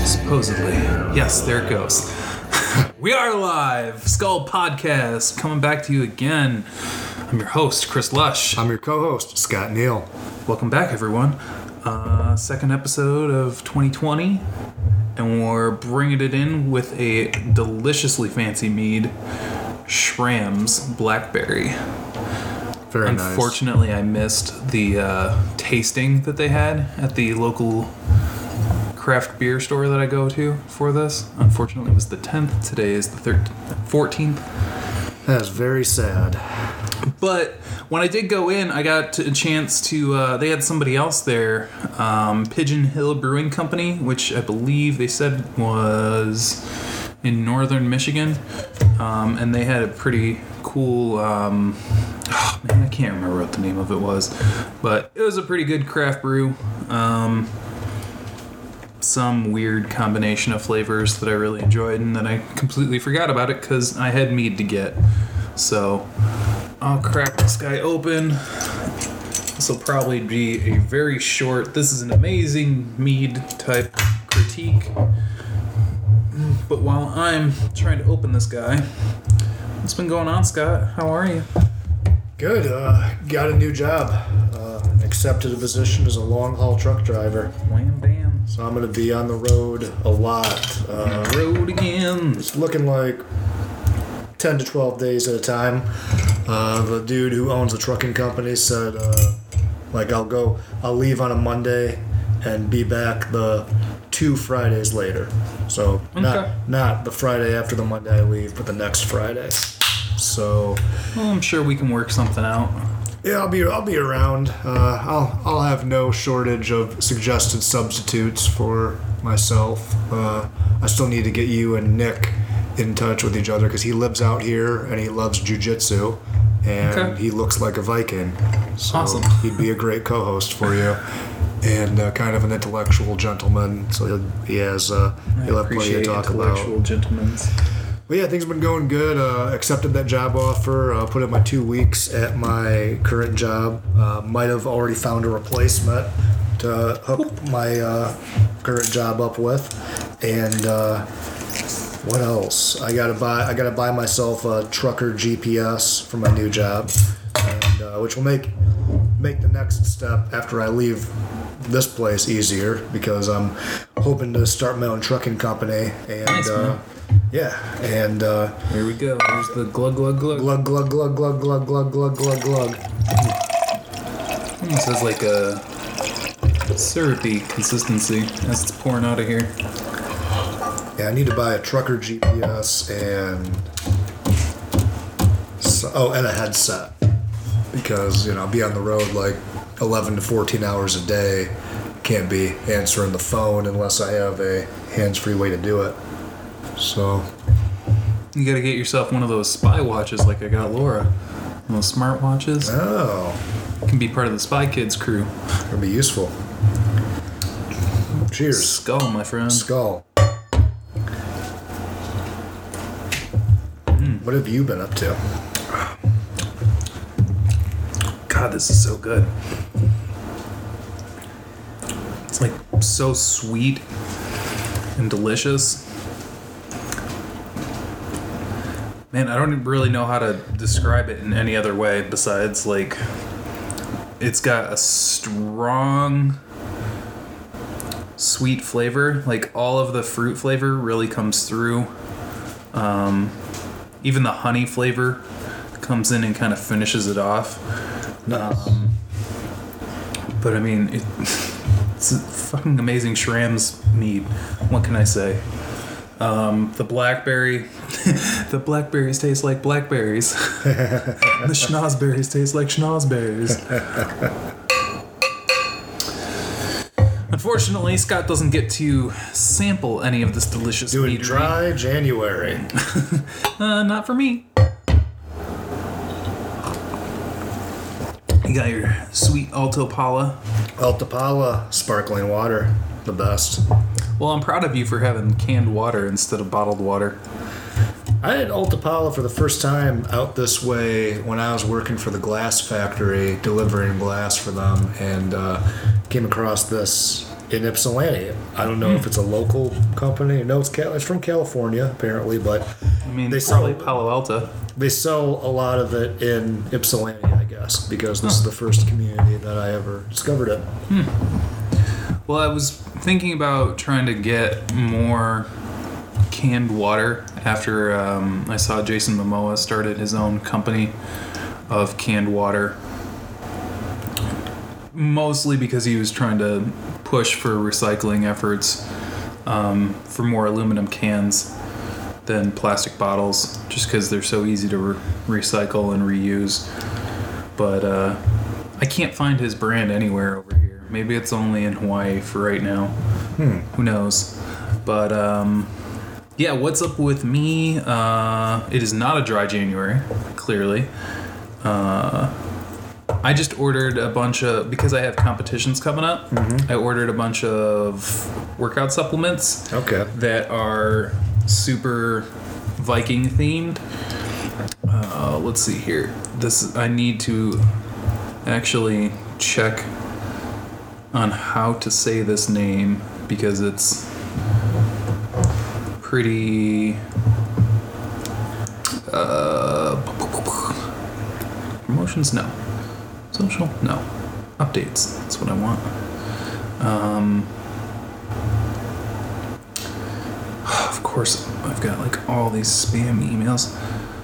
Supposedly. Yes, there it goes. We are live. Skull Podcast coming back to you again. I'm your host, Chris Lush. I'm your co-host, Scott Neal. Welcome back, everyone. Second episode of 2020, and we're bringing it in with a deliciously fancy mead, Schramm's Blackberry. Very nice. Unfortunately, I missed the tasting that they had at the local craft beer store that I go to for this. Unfortunately, it was the 10th. Today is the 14th. That is very sad. But when I did go in, I got a chance to, they had somebody else there, Pigeon Hill Brewing Company, which I believe they said was in northern Michigan. And they had a pretty cool, I can't remember what the name of it was. But it was a pretty good craft brew. Some weird combination of flavors that I really enjoyed, and then I completely forgot about it because I had mead to get. So I'll crack this guy open. This will probably be a very short, this is an amazing mead type critique. But while I'm trying to open this guy, what's been going on, Scott? How are you? Good. Got a new job. Accepted a position as a long-haul truck driver. Wham bam. So I'm going to be on the road a lot. Road again. It's looking like 10 to 12 days at a time. The dude who owns the trucking company said, I'll leave on a Monday and be back the 2 Fridays later. So not the Friday after the Monday I leave, but the next Friday. So, well, I'm sure we can work something out. Yeah, I'll be around. I'll have no shortage of suggested substitutes for myself. I still need to get you and Nick in touch with each other because he lives out here and he loves jiu-jitsu and he looks like a Viking. So awesome. He'd be a great co-host for you and kind of an intellectual gentleman. So he'll have plenty to talk about. Intellectual gentlemen. Well, yeah, things have been going good. Accepted that job offer. Put in my 2 weeks at my current job. Might have already found a replacement to hook my current job up with. And what else? I gotta buy myself a trucker GPS for my new job, and which will make the next step after I leave this place easier because I'm hoping to start my own trucking company. And nice, yeah, and here we go. There's the glug glug glug. Glug glug glug glug glug glug glug glug glug. This is like a syrupy consistency as it's pouring out of here. Yeah, I need to buy a trucker GPS and a headset because I'll be on the road like 11 to 14 hours a day. Can't be answering the phone unless I have a hands-free way to do it. So you gotta get yourself one of those spy watches like I got Laura. One of those smart watches. Oh. Can be part of the Spy Kids crew. It'll be useful. Cheers. Skull, my friend. Skull. What have you been up to? God, this is so good. It's like so sweet and delicious. Man, I don't really know how to describe it in any other way besides, like, it's got a strong, sweet flavor. Like, all of the fruit flavor really comes through. Even the honey flavor comes in and kind of finishes it off. Nice. But, I mean, it's a fucking amazing Schramm's mead. What can I say? The blackberry... the blackberries taste like blackberries. The schnozberries taste like schnozberries. Unfortunately, Scott doesn't get to sample any of this delicious Doing meadery. dry January. Not for me. You got your sweet Alto Pala. Alto Pala sparkling water, the best. Well, I'm proud of you for having canned water instead of bottled water. I had Alto Pala for the first time out this way when I was working for the glass factory, delivering glass for them, and came across this in Ypsilanti. I don't know if it's a local company. No, it's from California apparently, but I mean, they probably sell Palo Alto. they sell a lot of it in Ypsilanti, I guess, because this is the first community that I ever discovered it. Well, I was thinking about trying to get more canned water after I saw Jason Momoa started his own company of canned water. Mostly because he was trying to push for recycling efforts for more aluminum cans than plastic bottles, just because they're so easy to recycle and reuse. But I can't find his brand anywhere over here. Maybe it's only in Hawaii for right now. Who knows? But yeah, what's up with me? It is not a dry January, clearly. I just ordered a bunch of, because I have competitions coming up, I ordered a bunch of workout supplements that are super Viking themed. Let's see here. I need to actually check on how to say this name because it's pretty promotions, no. Social? No. Updates. That's what I want. Of course, I've got like all these spam emails.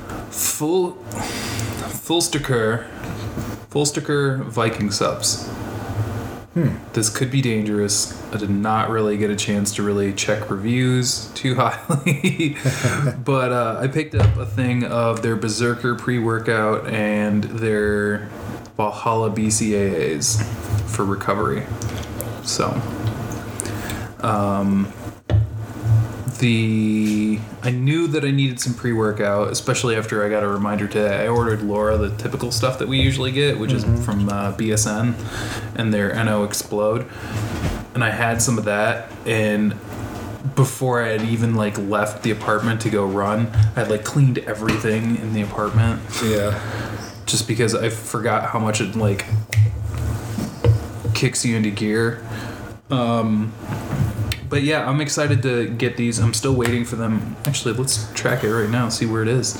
Fullsticker Viking subs. This could be dangerous. I did not really get a chance to really check reviews too highly. But I picked up a thing of their Berserker pre-workout and their Valhalla BCAAs for recovery. So, I knew that I needed some pre-workout, especially after I got a reminder today. I ordered Laura the typical stuff that we usually get, which is from BSN and their NO Explode. And I had some of that, and before I had even like left the apartment to go run, I had like cleaned everything in the apartment. Yeah. Just because I forgot how much it like kicks you into gear. But yeah, I'm excited to get these. I'm still waiting for them. Actually, let's track it right now, see where it is.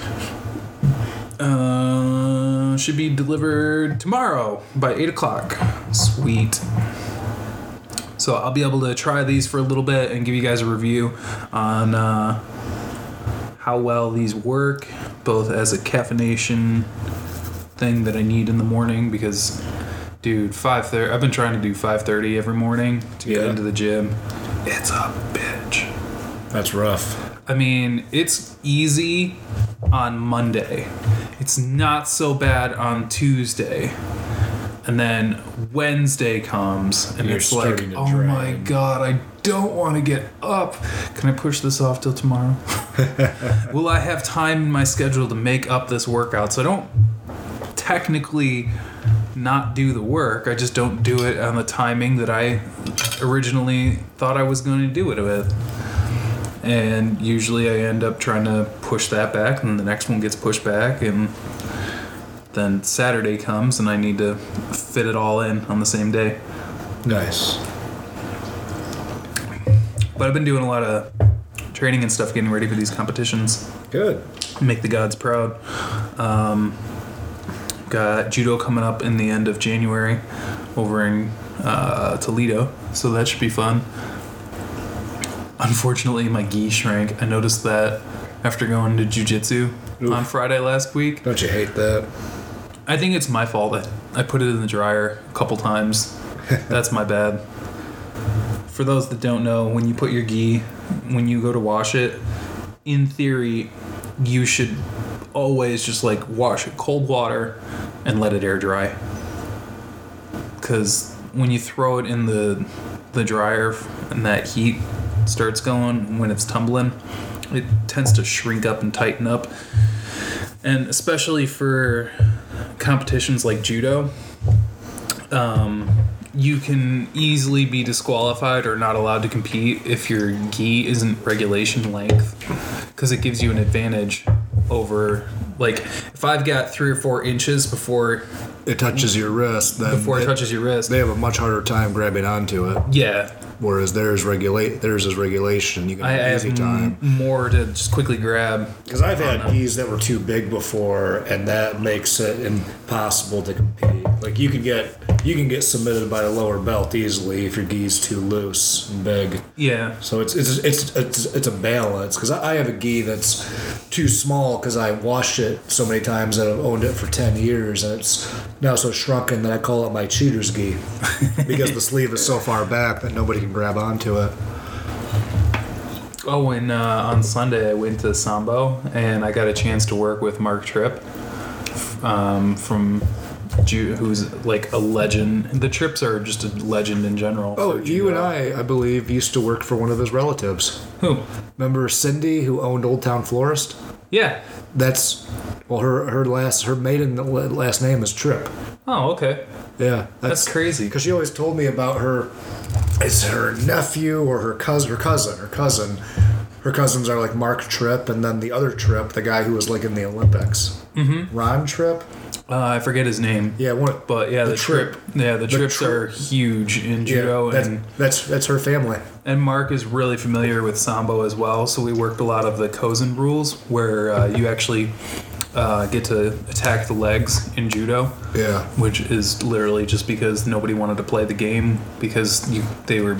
Should be delivered tomorrow by 8 o'clock. Sweet. So I'll be able to try these for a little bit and give you guys a review on how well these work, both as a caffeination thing that I need in the morning because, dude, 5:30. I've been trying to do 5:30 every morning to get into the gym. It's a bitch. That's rough. I mean, it's easy on Monday. It's not so bad on Tuesday. And then Wednesday comes and it's like, oh my God, I don't want to get up. Can I push this off till tomorrow? Will I have time in my schedule to make up this workout? So I don't technically not do the work. I just don't do it on the timing that I originally thought I was going to do it with. And usually I end up trying to push that back, and the next one gets pushed back, and then Saturday comes and I need to fit it all in on the same day. Nice. But I've been doing a lot of training and stuff, getting ready for these competitions. Good. Make the gods proud. Got judo coming up in the end of January over in Toledo, so that should be fun. Unfortunately, my gi shrank. I noticed that after going to jiu-jitsu on Friday last week. Don't you hate that? I think it's my fault. I put it in the dryer a couple times. That's my bad. For those that don't know, when you put your gi, when you go to wash it, in theory, you should always just like wash it cold water and let it air dry. Because when you throw it in the dryer and that heat starts going when it's tumbling, it tends to shrink up and tighten up. And especially for competitions like judo, you can easily be disqualified or not allowed to compete if your gi isn't regulation length, because it gives you an advantage over, like, if I've got 3 or 4 inches before it touches your wrist, then before it touches your wrist. they have a much harder time grabbing onto it. Yeah. Whereas theirs is regulation. You can I have an have easy time. more to just quickly grab. Because I've had gis that were too big before, and that makes it impossible to compete. Like you can get submitted by a lower belt easily if your gi's too loose and big. Yeah. So it's a balance. Because I have a gi that's too small because I washed it so many times that I've owned it for 10 years, and it's now so shrunken that I call it my cheater's gi because the sleeve is so far back that nobody can grab onto it. Oh, and on Sunday I went to Sambo, and I got a chance to work with Mark Tripp, who's like a legend. The Tripps are just a legend in general. Oh, you and I believe, used to work for one of his relatives. Who? Remember Cindy, who owned Old Town Florist? Yeah. That's, well, her maiden last name is Tripp. Oh, okay. Yeah, That's crazy. Because she always told me about it's her nephew or her cousin. Her cousins are like Mark Tripp, and then the other Tripp, the guy who was like in the Olympics. Mm-hmm. Ron Tripp. I forget his name. Yeah, but yeah, the Tripp. Yeah, the Tripps are huge in judo, and that's her family. And Mark is really familiar with Sambo as well. So we worked a lot of the Kozen rules, where you actually get to attack the legs in judo. Yeah, which is literally just because nobody wanted to play the game because they were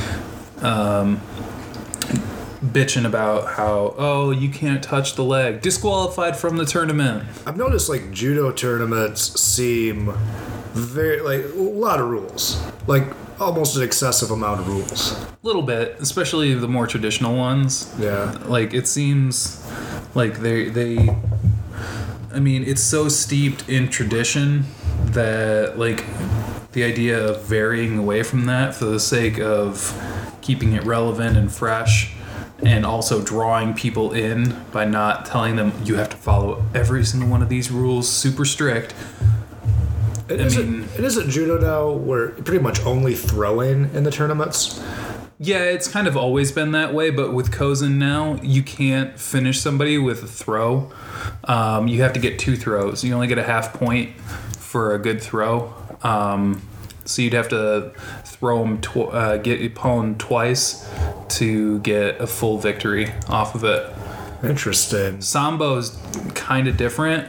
bitching about how you can't touch the leg, disqualified from the tournament. I've noticed like judo tournaments seem very like a lot of rules, like almost an excessive amount of rules. A little bit, especially the more traditional ones. Yeah, like it seems like they I mean, it's so steeped in tradition that like the idea of varying away from that for the sake of keeping it relevant and fresh, and also drawing people in by not telling them you have to follow every single one of these rules super strict. It isn't judo now where pretty much only throwing in the tournaments. Yeah, it's kind of always been that way, but with Kozen now, you can't finish somebody with a throw. You have to get 2 throws. You only get a half point for a good throw. So you'd have to throw them, get your opponent twice to get a full victory off of it. Interesting. Sambo's kind of different,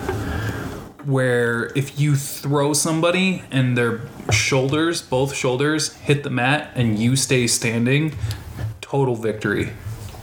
where if you throw somebody and their shoulders, both shoulders, hit the mat and you stay standing, total victory.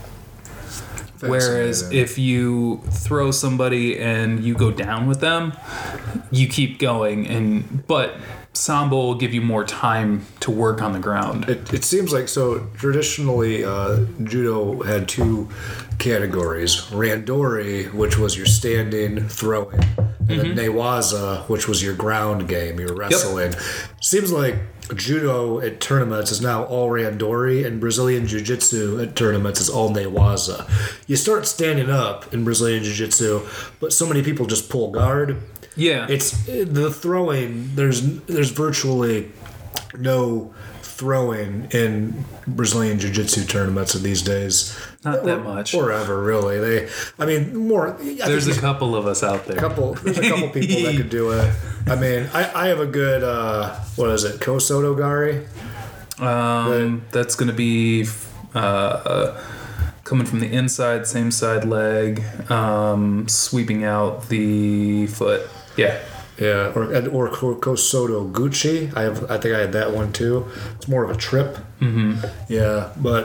Whereas if you throw somebody and you go down with them, you keep going, but Sambo will give you more time to work on the ground. It seems like, so traditionally judo had 2 categories: randori, which was your standing throwing, and then newaza, which was your ground game, your wrestling. Yep. Seems like judo at tournaments is now all randori, and Brazilian jiu-jitsu at tournaments is all newaza. You start standing up in Brazilian jiu-jitsu, but so many people just pull guard. Yeah, it's the throwing. There's virtually no throwing in Brazilian jiu-jitsu tournaments these days. Not that much. Or ever, really. More. There's a couple of us out there. There's a couple people that could do it. I mean, I have a good, what is it, Kosoto Gari? That's going to be coming from the inside, same side leg, sweeping out the foot. Yeah. Yeah, or Kosoto Gucci. I think I had that one too. It's more of a trip. Mm-hmm. Yeah, but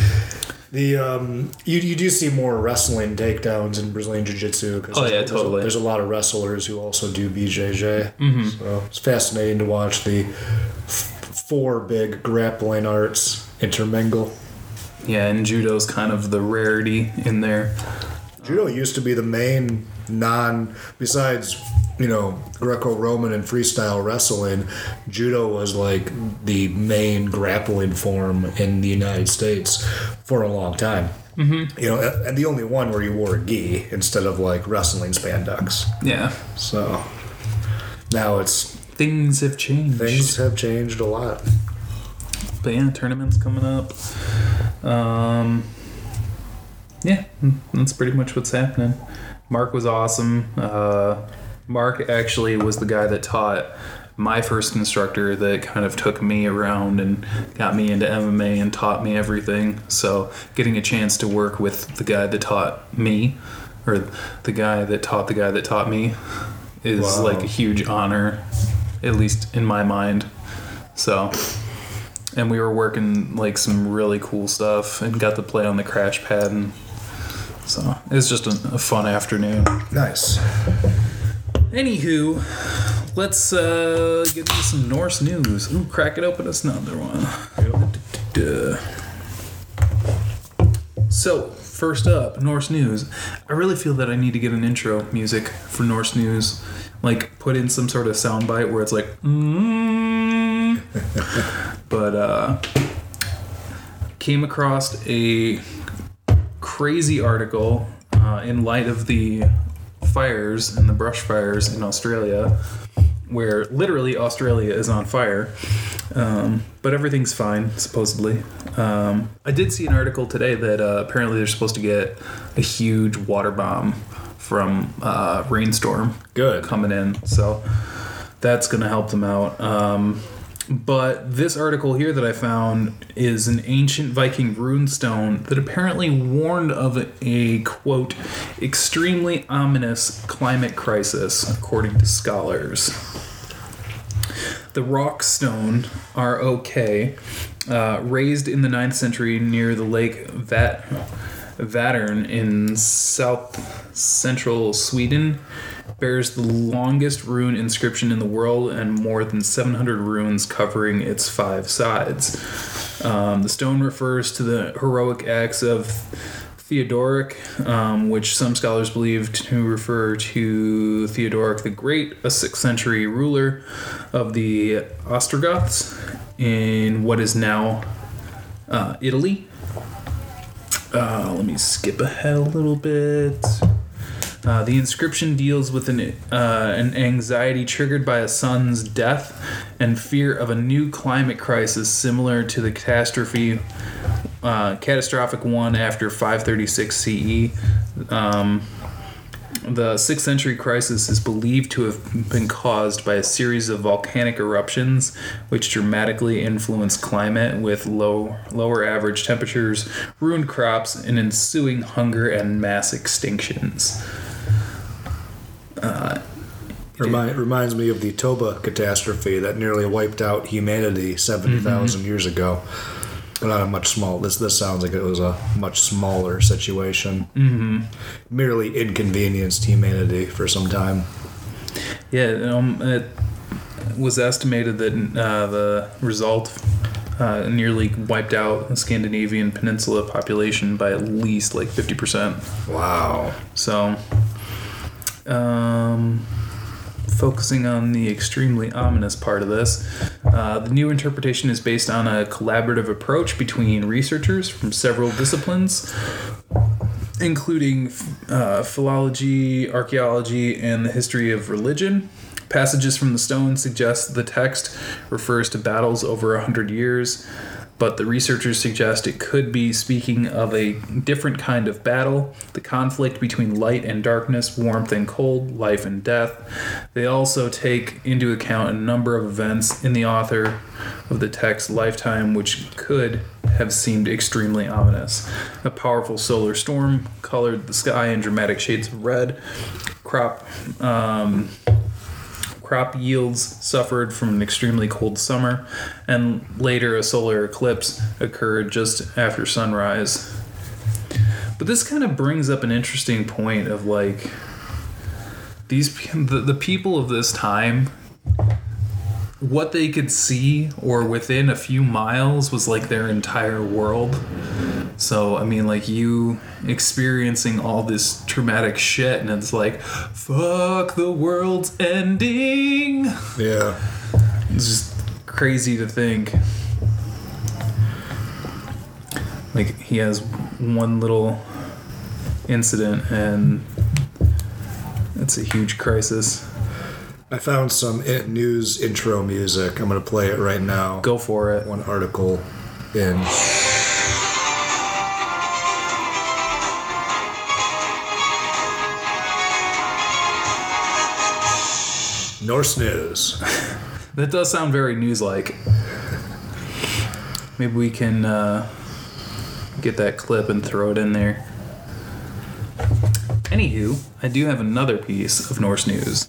the you do see more wrestling takedowns in Brazilian Jiu-Jitsu. Totally. There's a lot of wrestlers who also do BJJ. Mm-hmm. So it's fascinating to watch the 4 big grappling arts intermingle. Yeah, and judo's kind of the rarity in there. Judo used to be the main besides, Greco-Roman and freestyle wrestling, judo was like the main grappling form in the United States for a long time. Mm-hmm. And the only one where you wore a gi instead of like wrestling spandex. Yeah. So now things have changed. Things have changed a lot. But yeah, tournaments coming up. Yeah, that's pretty much what's happening. Mark was awesome. Mark actually was the guy that taught my first instructor that kind of took me around and got me into MMA and taught me everything. So getting a chance to work with the guy that taught me, or the guy that taught me, is like a huge honor, at least in my mind. So, and we were working like some really cool stuff and got to play on the crash pad, and so it was just a fun afternoon. Nice. Anywho, let's get into some Norse news. Ooh, crack it open. It's another one. So, first up, Norse news. I really feel that I need to get an intro music for Norse news. Like, put in some sort of soundbite where it's like, But, came across a crazy article in light of the fires and the brush fires in Australia, where literally Australia is on fire, but everything's fine supposedly. I did see an article today that apparently they're supposed to get a huge water bomb from rainstorm coming in, so that's gonna help them out. But this article here that I found is an ancient Viking runestone that apparently warned of a, quote, extremely ominous climate crisis, according to scholars. The rock stone, ROK, raised in the 9th century near the lake Vättern in south-central Sweden, bears the longest rune inscription in the world and more than 700 runes covering its 5 sides. The stone refers to the heroic acts of Theodoric, which some scholars believe to refer to Theodoric the Great, a 6th century ruler of the Ostrogoths in what is now Italy. Let me skip ahead a little bit. The inscription deals with an anxiety triggered by a son's death and fear of a new climate crisis similar to the catastrophic one after 536 CE. The 6th century crisis is believed to have been caused by a series of volcanic eruptions which dramatically influenced climate with lower average temperatures, ruined crops, and ensuing hunger and mass extinctions. Reminds me of the Toba catastrophe that nearly wiped out humanity 70,000 years ago. But on a much small. This sounds like it was a much smaller situation. Mm-hmm. Merely inconvenienced humanity for some time. Yeah, it was estimated that the result nearly wiped out the Scandinavian peninsula population by at least like 50%. Wow. So, focusing on the extremely ominous part of this, the new interpretation is based on a collaborative approach between researchers from several disciplines, including philology, archaeology, and the history of religion. Passages from the stone suggest the text refers to battles over 100 years, but the researchers suggest it could be speaking of a different kind of battle, the conflict between light and darkness, warmth and cold, life and death. They also take into account a number of events in the author of the text's lifetime which could have seemed extremely ominous. A powerful solar storm colored the sky in dramatic shades of red. Crop yields suffered from an extremely cold summer, and later a solar eclipse occurred just after sunrise. But this kind of brings up an interesting point of like the people of this time, what they could see or within a few miles was like their entire world. So, I mean, like, you experiencing all this traumatic shit, and it's like, fuck, the world's ending. Yeah. It's just crazy to think. Like, he has one little incident, and it's a huge crisis. I found some news intro music. I'm going to play it right now. Go for it. One article in... Norse news. That does sound very news-like. Maybe we can get that clip and throw it in there. Anywho, I do have another piece of Norse news.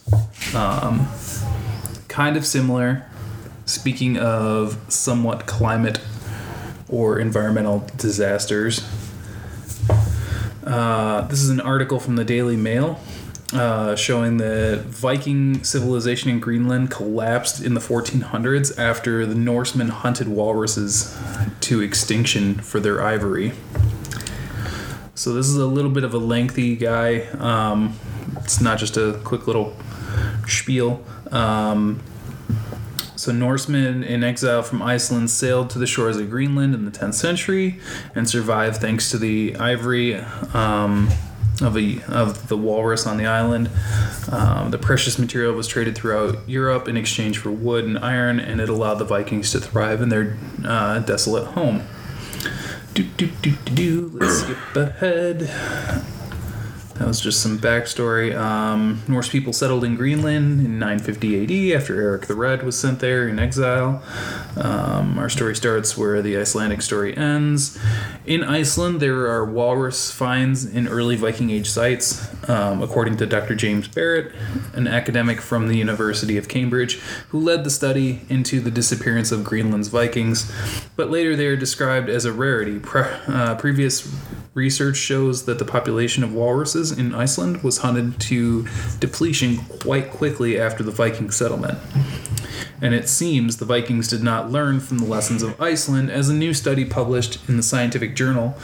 Kind of similar. Speaking of somewhat climate or environmental disasters. This is an article from the Daily Mail showing that Viking civilization in Greenland collapsed in the 1400s after the Norsemen hunted walruses to extinction for their ivory. So this is a little bit of a lengthy guy. It's not just a quick little spiel. So Norsemen in exile from Iceland sailed to the shores of Greenland in the 10th century and survived thanks to the ivory of the walrus on the island. The precious material was traded throughout Europe in exchange for wood and iron, and it allowed the Vikings to thrive in their desolate home. Let's skip ahead. That was just some backstory. Norse people settled in Greenland in 950 AD after Eric the Red was sent there in exile. Our story starts where the Icelandic story ends. In Iceland, there are walrus finds in early Viking Age sites, according to Dr. James Barrett, an academic from the University of Cambridge, who led the study into the disappearance of Greenland's Vikings. But later they are described as a rarity. Previous research shows that the population of walruses in Iceland was hunted to depletion quite quickly after the Viking settlement. And it seems the Vikings did not learn from the lessons of Iceland, as a new study published in the scientific journal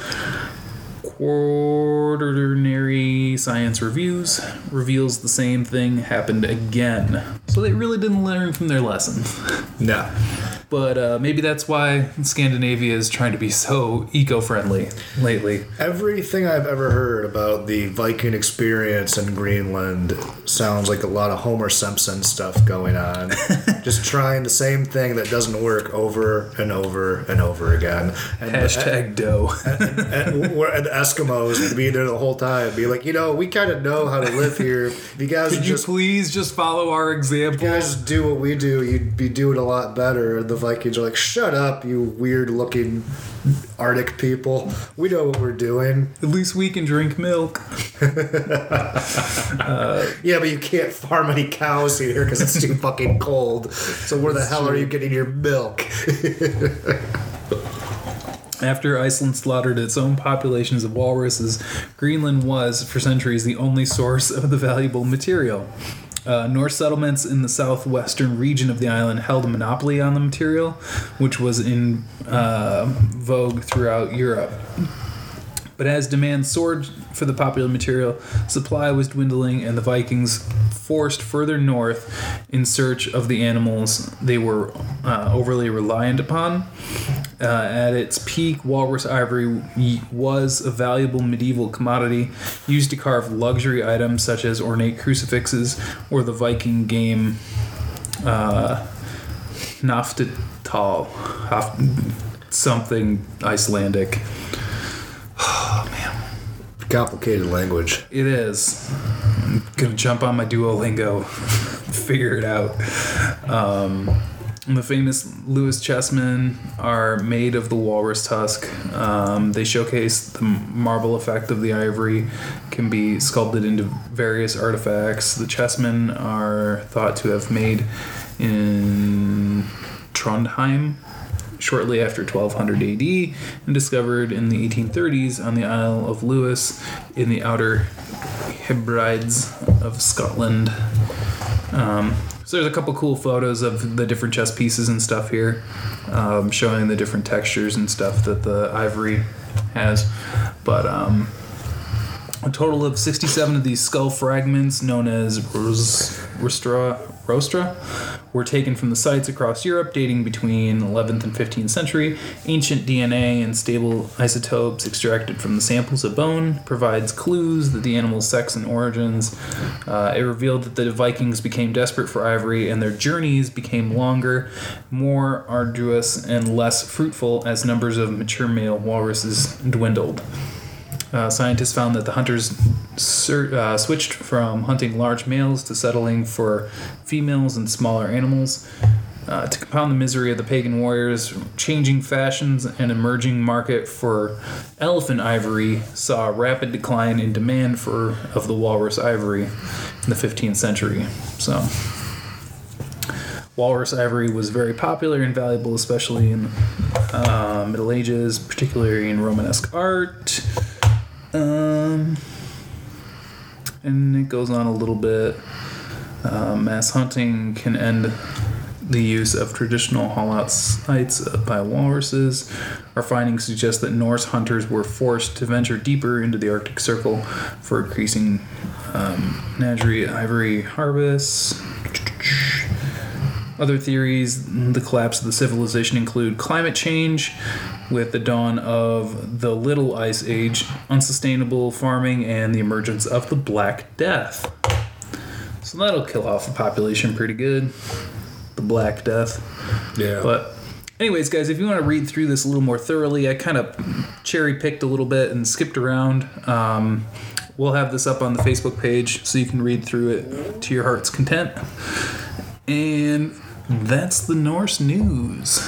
Quaternary Science Reviews reveals the same thing happened again. So they really didn't learn from their lesson. No. But maybe that's why Scandinavia is trying to be so eco-friendly lately. Everything I've ever heard about the Viking experience in Greenland sounds like a lot of Homer Simpson stuff going on. Just trying the same thing that doesn't work over and over and over again. And Hashtag dough. and the Eskimos would be there the whole time. Be like, we kind of know how to live here. If you guys Could you please just follow our example? You guys do what we do, you'd be doing a lot better. The Vikings are like, shut up, you weird-looking Arctic people. We know what we're doing. At least we can drink milk. Yeah, but you can't farm any cows here because it's too fucking cold. So where the hell are you getting your milk? After Iceland slaughtered its own populations of walruses, Greenland was, for centuries, the only source of the valuable material. Norse settlements in the southwestern region of the island held a monopoly on the material, which was in vogue throughout Europe. But as demand soared for the popular material, supply was dwindling, and the Vikings forced further north in search of the animals they were overly reliant upon. At its peak, walrus ivory was a valuable medieval commodity used to carve luxury items such as ornate crucifixes or the Viking game Naftatal, something Icelandic. Oh, man. Complicated language. It is. I'm going to jump on my Duolingo, figure it out. The famous Lewis chessmen are made of the walrus tusk. They showcase the marble effect of the ivory, can be sculpted into various artifacts. The chessmen are thought to have made in Trondheim shortly after 1200 AD and discovered in the 1830s on the Isle of Lewis in the Outer Hebrides of Scotland. So there's a couple cool photos of the different chess pieces and stuff here, showing the different textures and stuff that the ivory has. But a total of 67 of these skull fragments, known as rostra, were taken from the sites across Europe dating between 11th and 15th century. Ancient DNA and stable isotopes extracted from the samples of bone provides clues that the animal's sex and origins. It revealed that the Vikings became desperate for ivory, and their journeys became longer, more arduous, and less fruitful as numbers of mature male walruses dwindled. Scientists found that the hunters switched from hunting large males to settling for females and smaller animals. To compound the misery of the pagan warriors, changing fashions and emerging market for elephant ivory saw a rapid decline in demand of the walrus ivory in the 15th century. So, walrus ivory was very popular and valuable, especially in Middle Ages, particularly in Romanesque art. And it goes on a little bit. Mass hunting can end the use of traditional haul-out sites by walruses. Our findings suggest that Norse hunters were forced to venture deeper into the Arctic Circle for increasing ivory harvests. Other theories, the collapse of the civilization include climate change with the dawn of the Little Ice Age, unsustainable farming, and the emergence of the Black Death. So that'll kill off the population pretty good. The Black Death. Yeah. But anyways, guys, if you want to read through this a little more thoroughly, I kind of cherry-picked a little bit and skipped around. We'll have this up on the Facebook page so you can read through it to your heart's content. And that's the Norse news.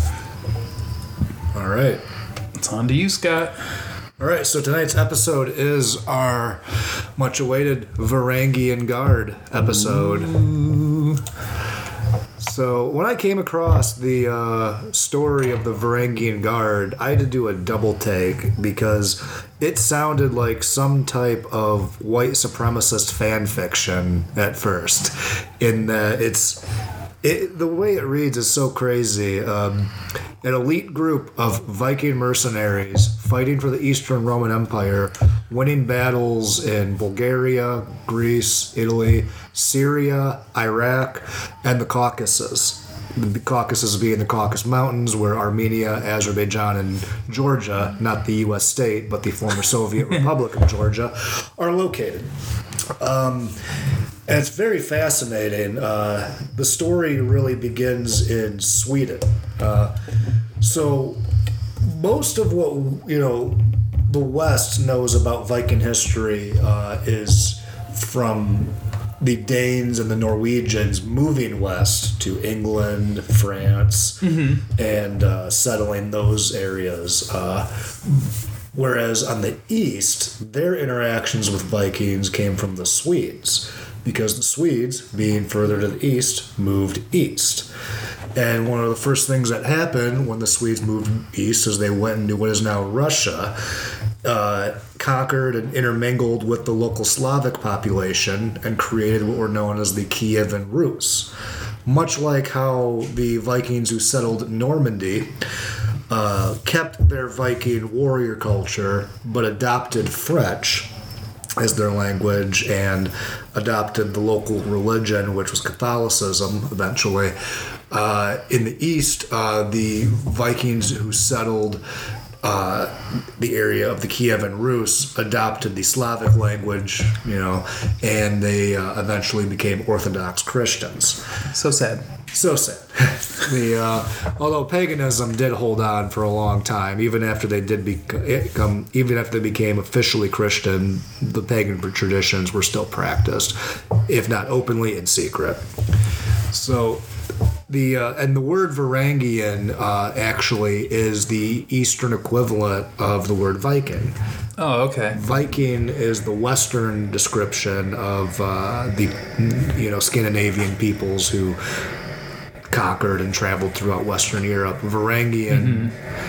All right. It's on to you, Scott. All right, so tonight's episode is our much-awaited Varangian Guard episode. Ooh. So when I came across the story of the Varangian Guard, I had to do a double take because it sounded like some type of white supremacist fan fiction at first. In that the way it reads is so crazy. An elite group of Viking mercenaries fighting for the Eastern Roman Empire, winning battles in Bulgaria, Greece, Italy, Syria, Iraq, and the Caucasus. The Caucasus being the Caucasus Mountains, where Armenia, Azerbaijan, and Georgia, not the U.S. state, but the former Soviet Republic of Georgia, are located. And it's very fascinating. The story really begins in Sweden. So most of what, the West knows about Viking history is from the Danes and the Norwegians moving west to England, France, and settling those areas. Whereas on the east, their interactions with Vikings came from the Swedes, because the Swedes, being further to the east, moved east. And one of the first things that happened when the Swedes moved east is they went into what is now Russia, conquered and intermingled with the local Slavic population, and created what were known as the Kievan Rus. Much like how the Vikings who settled Normandy kept their Viking warrior culture, but adopted French as their language and adopted the local religion, which was Catholicism, eventually. In the east, the Vikings who settled the area of the Kievan Rus adopted the Slavic language, and they eventually became Orthodox Christians. So sad. So sad. Although paganism did hold on for a long time, even after they became officially Christian, the pagan traditions were still practiced, if not openly, in secret. So. And the word Varangian actually is the Eastern equivalent of the word Viking. Oh, okay. Viking is the Western description of the Scandinavian peoples who conquered and traveled throughout Western Europe. Varangian.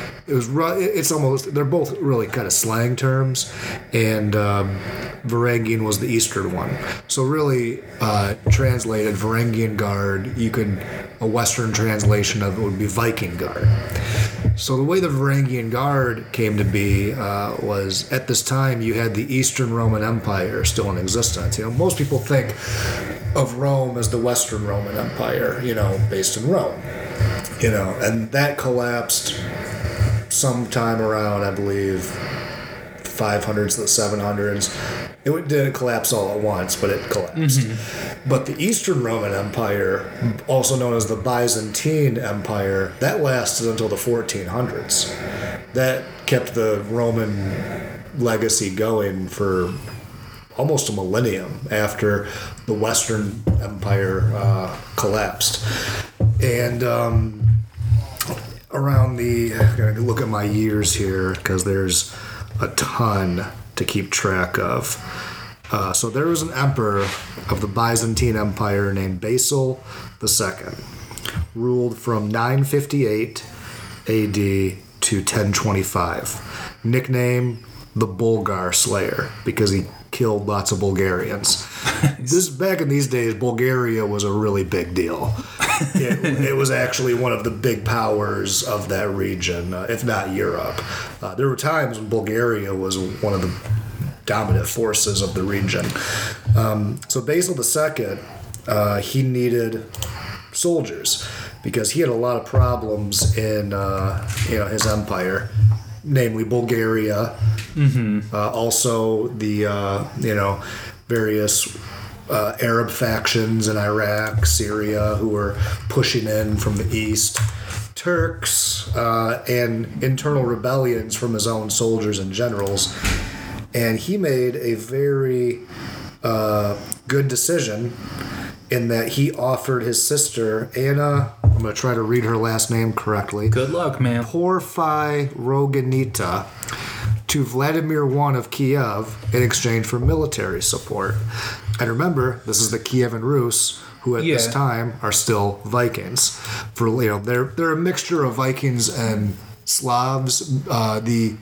They're both really kind of slang terms, and Varangian was the Eastern one. So really, translated Varangian Guard, a Western translation of it would be Viking Guard. So the way the Varangian Guard came to be was, at this time, you had the Eastern Roman Empire still in existence. Most people think of Rome as the Western Roman Empire, based in Rome. And that collapsed sometime around, I believe, 500s to the 700s. It didn't collapse all at once, but it collapsed. Mm-hmm. But the Eastern Roman Empire, also known as the Byzantine Empire, that lasted until the 1400s. That kept the Roman legacy going for almost a millennium after the Western Empire collapsed. And around the, I'm going to look at my years here because there's a ton to keep track of. So there was an emperor of the Byzantine Empire named Basil II, ruled from 958 AD to 1025. Nickname the Bulgar Slayer because he killed lots of Bulgarians. Back in these days, Bulgaria was a really big deal. It was actually one of the big powers of that region, if not Europe. There were times when Bulgaria was one of the dominant forces of the region. So Basil II, he needed soldiers because he had a lot of problems in his empire, namely Bulgaria. Mm-hmm. Also the various Arab factions in Iraq, Syria, who were pushing in from the east, Turks, and internal rebellions from his own soldiers and generals. And he made a very good decision in that he offered his sister, Anna, I'm going to try to read her last name correctly. Good luck, man. Porphyrogenita, to Vladimir I of Kiev in exchange for military support. And remember, this is the Kievan Rus, who at this time are still Vikings. They're a mixture of Vikings and Slavs. Some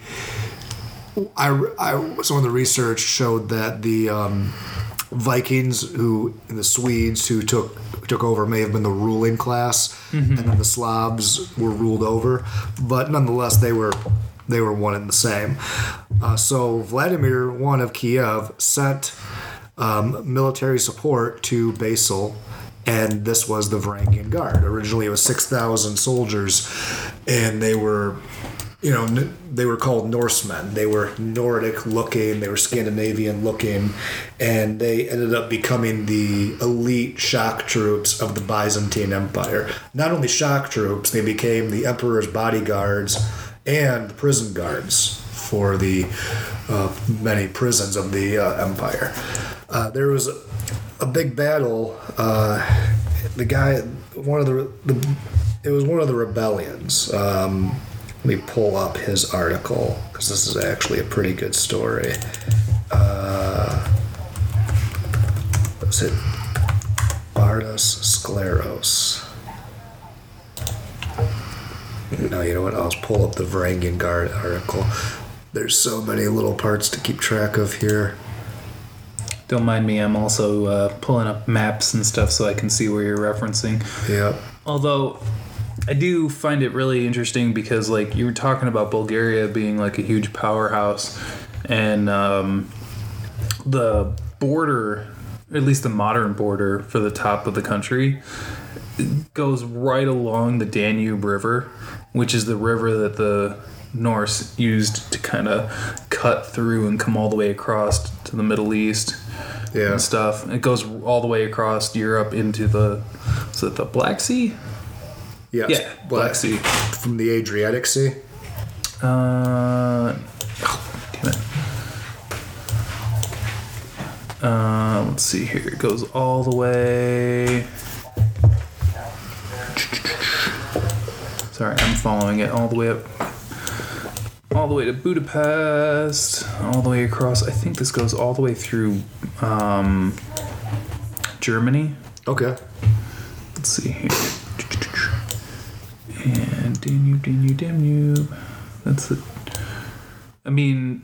of the research showed that the Vikings, the Swedes who took over, may have been the ruling class, mm-hmm. and then the Slavs were ruled over. But nonetheless, they were one and the same. So Vladimir I of Kiev sent military support to Basil, and this was the Varangian Guard. Originally, it was 6,000 soldiers, and they were called Norsemen. They were Nordic-looking, they were Scandinavian-looking, and they ended up becoming the elite shock troops of the Byzantine Empire. Not only shock troops, they became the emperor's bodyguards and the prison guards for the many prisons of the empire. There was a big battle. It was one of the rebellions. Let me pull up his article because this is actually a pretty good story. Was it Bardas Scleros? No, you know what? I'll just pull up the Varangian Guard article. There's so many little parts to keep track of here. Don't mind me. I'm also pulling up maps and stuff so I can see where you're referencing. Yeah. Although I do find it really interesting because, like, you were talking about Bulgaria being like a huge powerhouse, and the border, at least the modern border for the top of the country, goes right along the Danube River, which is the river that the Norse used to kind of cut through and come all the way across to the Middle East and stuff. It goes all the way across Europe into the Black Sea? Yes. Yeah, Black Sea. From the Adriatic Sea? Damn it. Let's see here. It goes all the way... Sorry, I'm following it all the way up. All the way to Budapest. All the way across. I think this goes all the way through Germany. Okay. Let's see here. And Danube. That's it. I mean,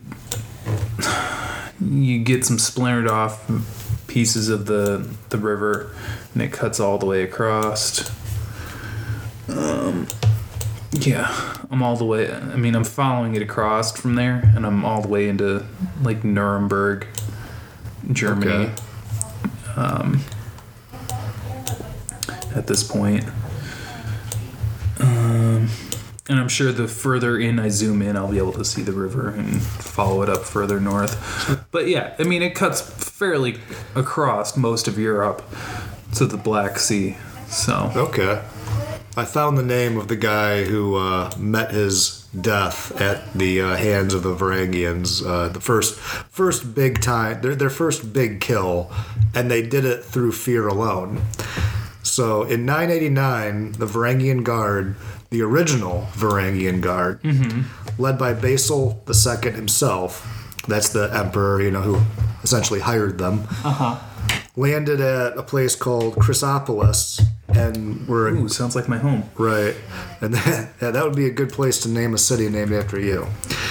you get some splintered off pieces of the river, and it cuts all the way across. Yeah, I'm all the way. I mean, I'm following it across from there, and I'm all the way into like Nuremberg, Germany. Okay. At this point. And I'm sure the further in I zoom in, I'll be able to see the river and follow it up further north. But yeah, I mean, it cuts fairly across most of Europe to the Black Sea. So Okay. I found the name of the guy who met his death at the hands of the Varangians. The first big time, their first big kill, and they did it through fear alone. So in 989, the Varangian Guard, the original Varangian Guard, led by Basil II himself, that's the emperor, who essentially hired them, landed at a place called Chrysopolis, and were ooh, sounds like my home. right, and that would be a good place to name a city named after you.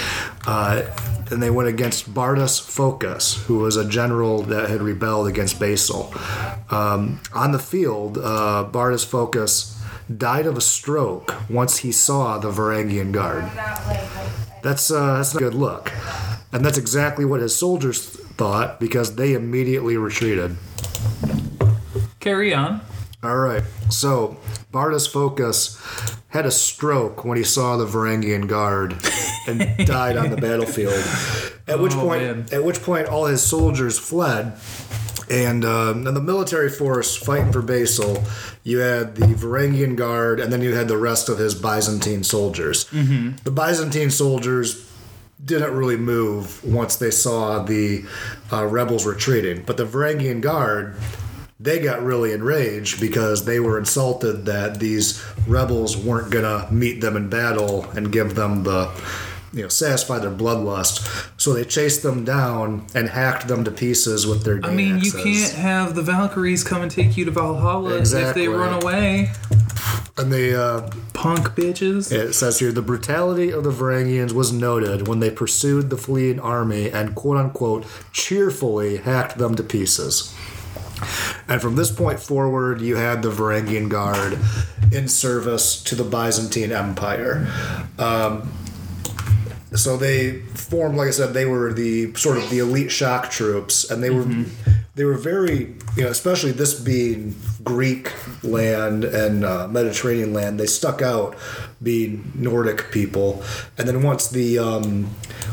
And they went against Bardas Phocas, who was a general that had rebelled against Basil. On the field, Bardas Phocas died of a stroke once he saw the Varangian Guard. That's not a good look. And that's exactly what his soldiers thought, because they immediately retreated. Carry on. All right, so Bardas Phocas had a stroke when he saw the Varangian Guard and died on the battlefield. At which point, all his soldiers fled, and in the military force fighting for Basil, you had the Varangian Guard, and then you had the rest of his Byzantine soldiers. The Byzantine soldiers didn't really move once they saw the rebels retreating, but the Varangian Guard, they got really enraged because they were insulted that these rebels weren't gonna meet them in battle and give them the, satisfy their bloodlust. So they chased them down and hacked them to pieces with their I mean, you axes. can't have the Valkyries come and take you to Valhalla if they run away. And they, Punk bitches. it says here, the brutality of the Varangians was noted when they pursued the fleeing army and quote-unquote cheerfully hacked them to pieces. And from this point forward, you had the Varangian Guard in service to the Byzantine Empire. So they formed, like I said, they were the sort of the elite shock troops, and they were very, especially this being Greek land and Mediterranean land, they stuck out being Nordic people. And then once the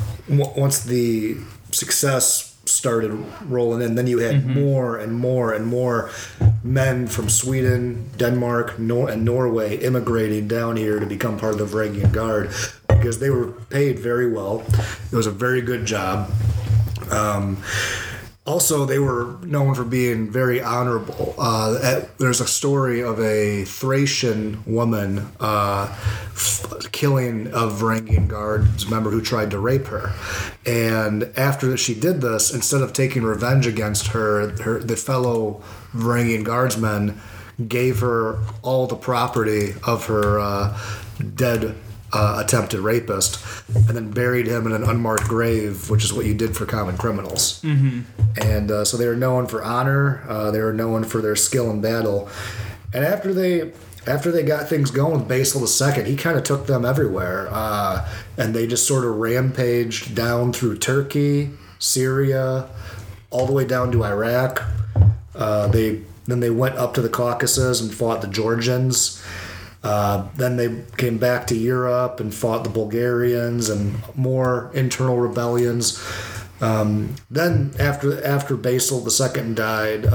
success started rolling in, then you had more and more and more men from Sweden, Denmark, and Norway immigrating down here to become part of the Varangian Guard because they were paid very well. It was a very good job. Also, they were known for being very honorable. There's a story of a Thracian woman killing a Varangian Guards member who tried to rape her. And after she did this, instead of taking revenge against her, the fellow Varangian Guardsmen gave her all the property of her dead attempted rapist, and then buried him in an unmarked grave, which is what you did for common criminals. And so they were known for honor. They were known for their skill in battle. And after they got things going with Basil II, he kind of took them everywhere. And they just sort of rampaged down through Turkey, Syria, all the way down to Iraq. Then they went up to the Caucasus and fought the Georgians. Then they came back to Europe and fought the Bulgarians and more internal rebellions. Then after Basil II died,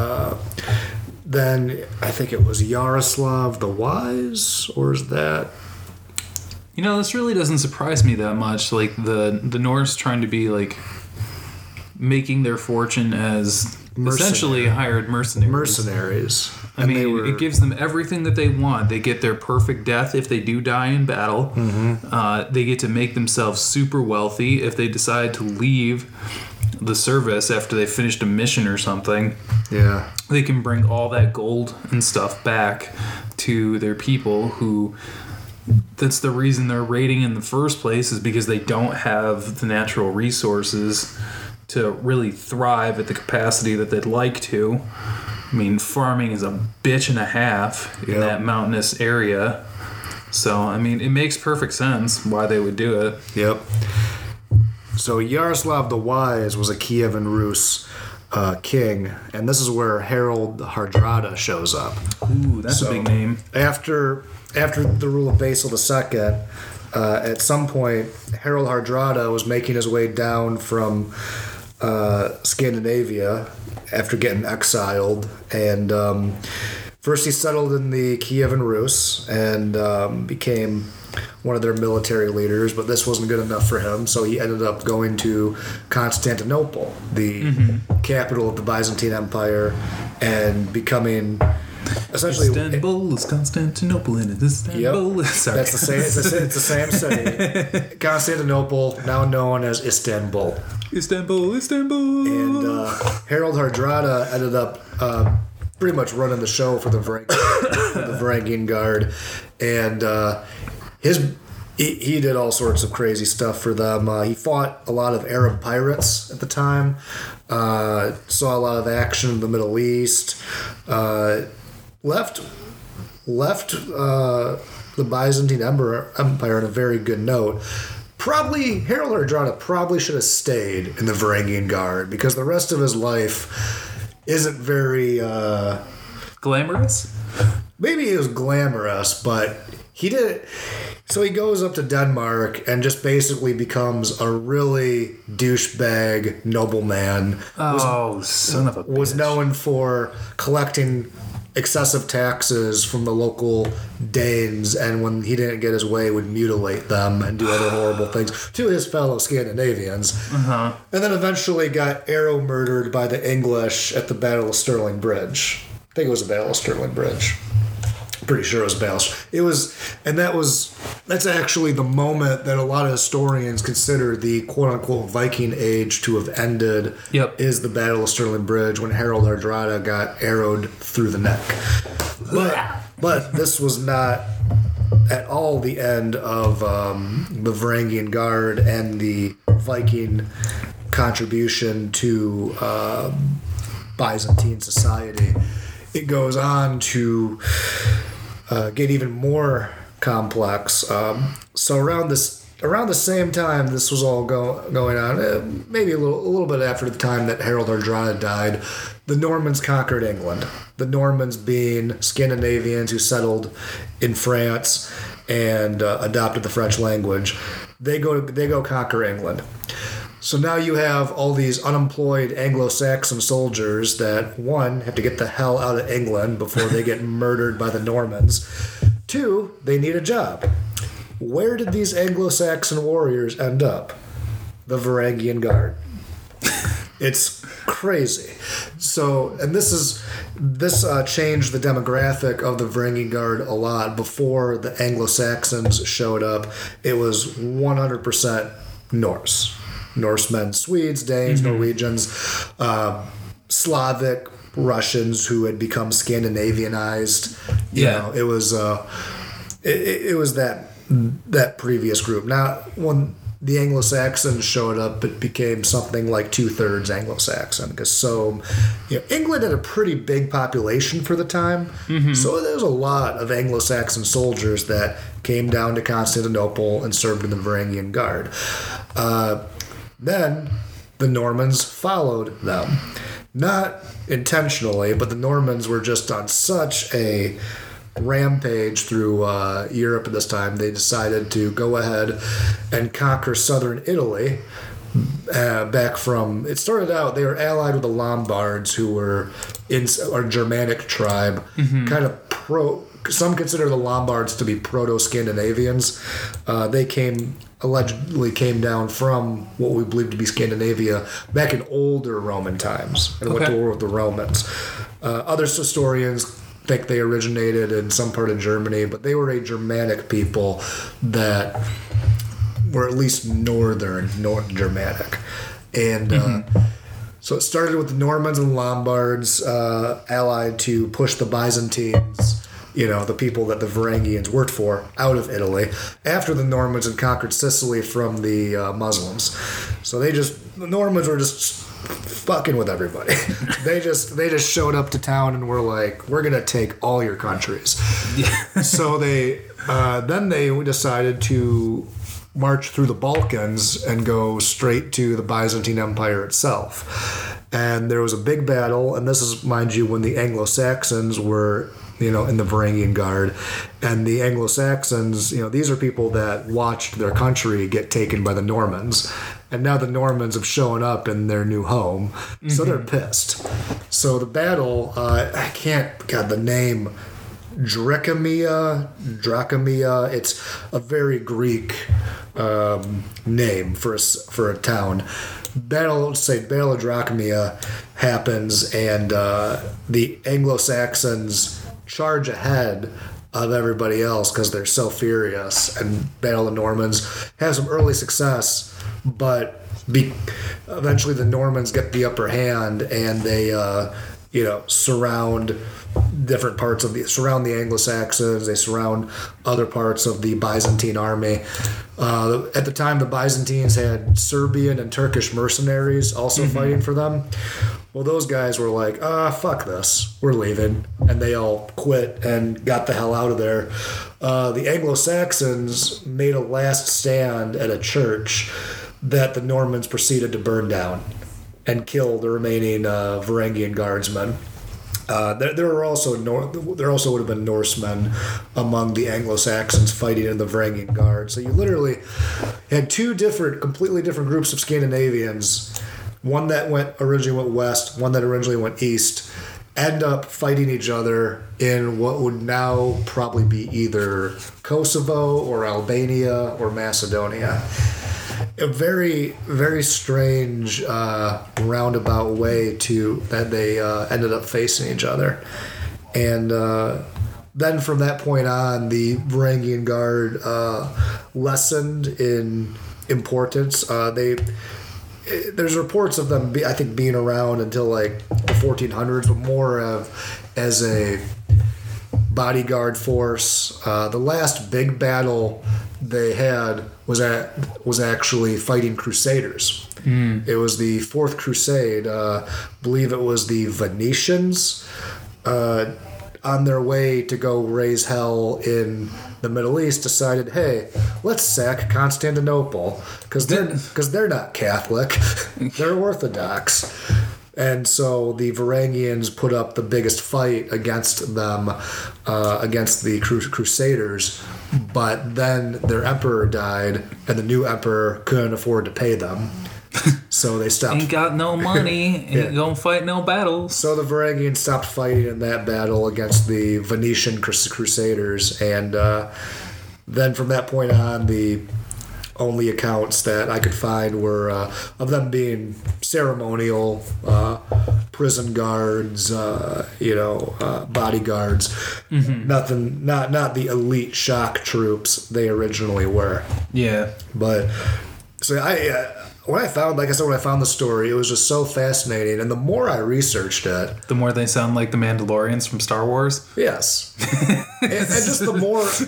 then I think it was Yaroslav the Wise, or is that? This really doesn't surprise me that much. Like the Norse trying to be like making their fortune as essentially hired mercenaries. I mean, it gives them everything that they want. They get their perfect death if they do die in battle. They get to make themselves super wealthy if they decide to leave the service after they finished a mission or something. Yeah. They can bring all that gold and stuff back to their people who... That's the reason they're raiding in the first place, is because they don't have the natural resources to really thrive at the capacity that they'd like to. I mean, farming is a bitch and a half in that mountainous area. So, I mean, it makes perfect sense why they would do it. Yep. So Yaroslav the Wise was a Kievan Rus king, and this is where Harold Hardrada shows up. Ooh, that's a big name. After the rule of Basil II, at some point, Harold Hardrada was making his way down from Scandinavia after getting exiled, and first he settled in the Kievan Rus and became one of their military leaders, but this wasn't good enough for him, so he ended up going to Constantinople, the capital of the Byzantine Empire, and becoming essentially Istanbul is Constantinople, and it's Istanbul. Yep. Sorry. That's the same. It's the same city. Constantinople, now known as Istanbul. Istanbul. And Harold Hardrada ended up pretty much running the show for the Varangian Guard, and he did all sorts of crazy stuff for them. He fought a lot of Arab pirates at the time. Saw a lot of action in the Middle East. Left the Byzantine Empire on a very good note. Harold Hardrada probably should have stayed in the Varangian Guard because the rest of his life isn't very Glamorous? maybe it was glamorous, but he did it. So he goes up to Denmark and just basically becomes a really douchebag nobleman. Son of a bitch. Was known for collecting excessive taxes from the local Danes, and when he didn't get his way, would mutilate them and do other horrible things to his fellow Scandinavians. And then eventually got arrow murdered by the English at the Battle of Stirling Bridge. I think it was the Battle of Stirling Bridge. Pretty sure it was Battle. That's actually the moment that a lot of historians consider the quote-unquote Viking Age to have ended. Yep. Is the Battle of Stirling Bridge when Harold Hardrada got arrowed through the neck. But this was not at all the end of the Varangian Guard and the Viking contribution to Byzantine society. It goes on to get even more complex. So around the same time this was all going on, maybe a little bit after the time that Harold Hardrada died, the Normans conquered England. The Normans being Scandinavians who settled in France and adopted the French language. They go conquer England. So now you have all these unemployed Anglo-Saxon soldiers that, one, have to get the hell out of England before they get murdered by the Normans. Two, they need a job. Where did these Anglo-Saxon warriors end up? The Varangian Guard. It's crazy. So, and this changed the demographic of the Varangian Guard a lot. Before the Anglo-Saxons showed up, it was 100% Norse. Norsemen, Swedes, Danes, Norwegians, Slavic, Russians who had become Scandinavianized. You know, it was that previous group. Now, when the Anglo-Saxons showed up, it became something like 2/3 Anglo-Saxon. Because England had a pretty big population for the time, so there was a lot of Anglo-Saxon soldiers that came down to Constantinople and served in the Varangian Guard. Then the Normans followed them. Not intentionally, but the Normans were just on such a rampage through Europe at this time. They decided to go ahead and conquer southern Italy. It started out, they were allied with the Lombards, who were a Germanic tribe, kind of some consider the Lombards to be proto-Scandinavians. They allegedly came down from what we believe to be Scandinavia back in older Roman times and went to war with the Romans. Other historians think they originated in some part of Germany, but they were a Germanic people that were at least northern Germanic. And so it started with the Normans and Lombards allied to push the Byzantines, the people that the Varangians worked for, out of Italy after the Normans had conquered Sicily from the Muslims. So the Normans were just fucking with everybody. They just showed up to town and were like, we're gonna take all your countries. So they decided to march through the Balkans and go straight to the Byzantine Empire itself. And there was a big battle, and this is, mind you, when the Anglo-Saxons were in the Varangian Guard. And the Anglo-Saxons, these are people that watched their country get taken by the Normans. And now the Normans have shown up in their new home. So they're pissed. So the battle, the name, Dracomia, it's a very Greek name for a town. Battle of Dracomia happens, and the Anglo-Saxons charge ahead of everybody else because they're so furious. And Battle of the Normans has some early success, but eventually the Normans get the upper hand, and they surround the Anglo-Saxons. They surround other parts of the Byzantine army. At the time, the Byzantines had Serbian and Turkish mercenaries also fighting for them. Well, those guys were like, fuck this, we're leaving. And they all quit and got the hell out of there. The Anglo-Saxons made a last stand at a church that the Normans proceeded to burn down and kill the remaining Varangian guardsmen. There also would have been Norsemen among the Anglo-Saxons fighting in the Varangian Guard. So you literally had two completely different groups of Scandinavians, one that originally went west, one that originally went east, end up fighting each other in what would now probably be either Kosovo or Albania or Macedonia. A very, very strange roundabout way that they ended up facing each other. And then from that point on, the Varangian Guard lessened in importance. There's reports of them, being around until like the 1400s, but more as a bodyguard force. The last big battle they had was actually fighting Crusaders. It was the Fourth Crusade. Believe it was the Venetians on their way to go raise hell in the Middle East decided, hey, let's sack Constantinople because they're not Catholic, they're Orthodox. And so the Varangians put up the biggest fight against them, against the Crusaders. But then their emperor died, and the new emperor couldn't afford to pay them. So they stopped. Ain't got no money, ain't gonna fight no battles. So the Varangians stopped fighting in that battle against the Venetian Crusaders. And then from that point on, the only accounts that I could find were of them being ceremonial prison guards, bodyguards. Nothing, not the elite shock troops they originally were. Yeah. But so when I found the story, it was just so fascinating. And the more I researched it, the more they sound like the Mandalorians from Star Wars. Yes. and just the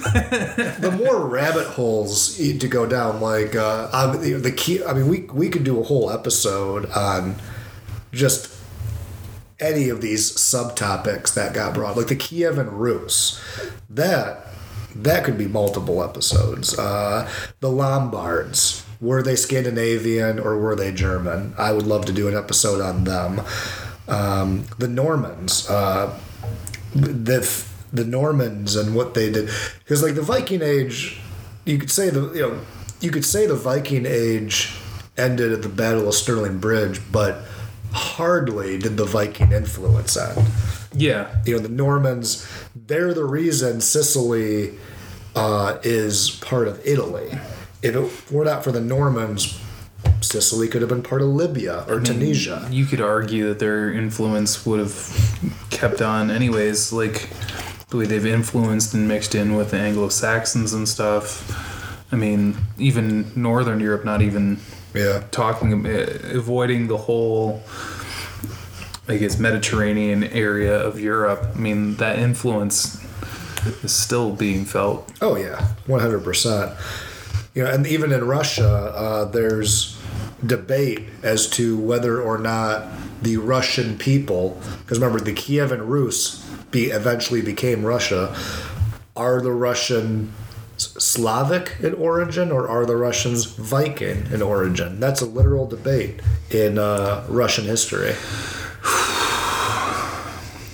more rabbit holes to go down. Like the key. I mean, we could do a whole episode on just any of these subtopics that got brought, like the Kievan Rus. That could be multiple episodes. The Lombards. Were they Scandinavian or were they German? I would love to do an episode on them. The Normans, the Normans and what they did, because like the Viking Age, you could say the Viking Age ended at the Battle of Stirling Bridge, but hardly did the Viking influence end. Yeah, the Normans, they're the reason Sicily is part of Italy. If it were not for the Normans, Sicily could have been part of Libya or Tunisia. You could argue that their influence would have kept on anyways, like the way they've influenced and mixed in with the Anglo-Saxons and stuff. I mean, even Northern Europe, not even avoiding the whole, I guess, Mediterranean area of Europe. I mean, that influence is still being felt. Oh, yeah, 100%. And even in Russia, there's debate as to whether or not the Russian people, because remember, the Kievan Rus eventually became Russia, are the Russian Slavic in origin or are the Russians Viking in origin? That's a literal debate in Russian history.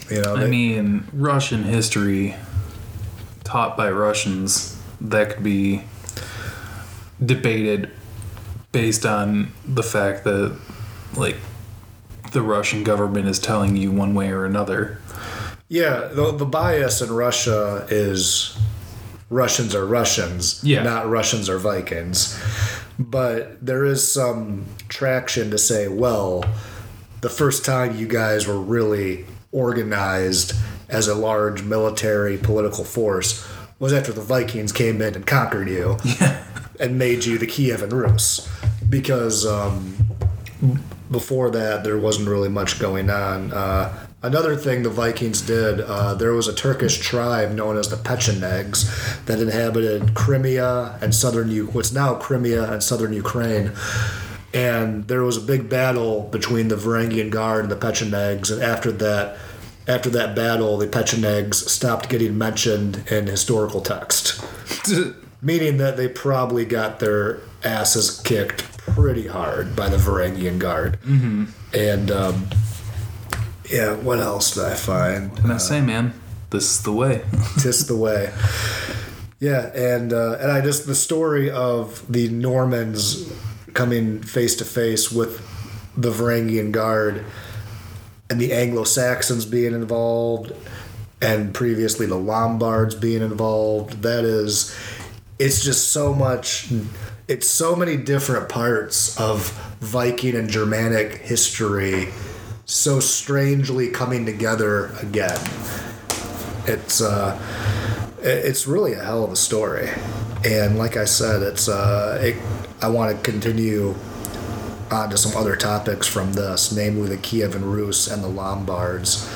You know, I mean, Russian history taught by Russians, that could be debated based on the fact that, like, the Russian government is telling you one way or another. Yeah, the bias in Russia is Russians are Russians, not Russians are Vikings. But there is some traction to say, well, the first time you guys were really organized as a large military political force was after the Vikings came in and conquered you and made you the Kievan Rus. Because before that, there wasn't really much going on. Another thing the Vikings did, there was a Turkish tribe known as the Pechenegs that inhabited Crimea and what's now Crimea and southern Ukraine. And there was a big battle between the Varangian Guard and the Pechenegs, and after that battle, the Pechenegs stopped getting mentioned in historical text, meaning that they probably got their asses kicked pretty hard by the Varangian Guard. Mm-hmm. And what else did I find? Can I say, man, this is the way. Tis the way. Yeah, and I just the story of the Normans coming face to face with the Varangian Guard and the Anglo-Saxons being involved and previously the Lombards being involved. It's just so much, it's so many different parts of Viking and Germanic history so strangely coming together again. It's really a hell of a story. And like I said, I want to continue on to some other topics from this, namely the Kievan Rus and the Lombards.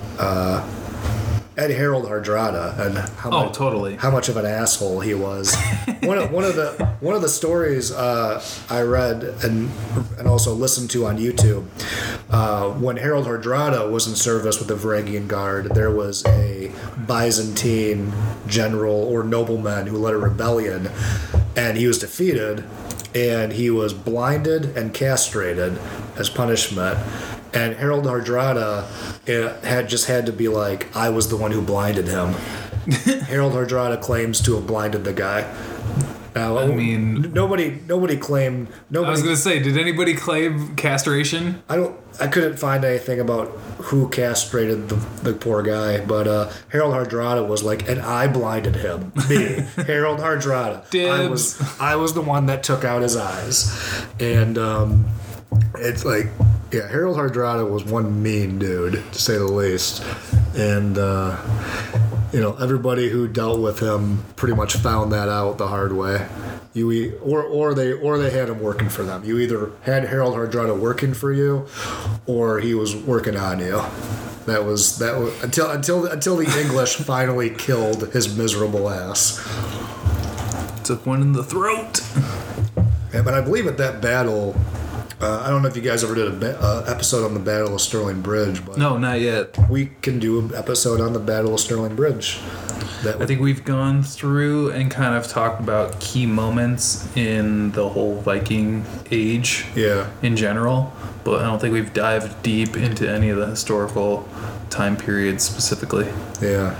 And Harold Hardrada and how much of an asshole he was. one of the stories I read and also listened to on YouTube, when Harold Hardrada was in service with the Varangian Guard, there was a Byzantine general or nobleman who led a rebellion, and he was defeated, and he was blinded and castrated as punishment. And Harold Hardrada had to be like, I was the one who blinded him. Harold Hardrada claims to have blinded the guy. Now, I mean, nobody claimed. I was gonna say, did anybody claim castration? I couldn't find anything about who castrated the poor guy, but Harold Hardrada was like, and I blinded him. Me, Harold Hardrada. Dibs. I was the one that took out his eyes, and it's like, yeah, Harold Hardrada was one mean dude, to say the least, and everybody who dealt with him pretty much found that out the hard way. Or they had him working for them. You either had Harold Hardrada working for you, or he was working on you. That was until the English finally killed his miserable ass. Took one in the throat. Yeah, but I believe at that battle, I don't know if you guys ever did an episode on the Battle of Stirling Bridge. But no, not yet. We can do an episode on the Battle of Stirling Bridge. I think we've gone through and kind of talked about key moments in the whole Viking age in general, but I don't think we've dived deep into any of the historical time periods specifically. Yeah.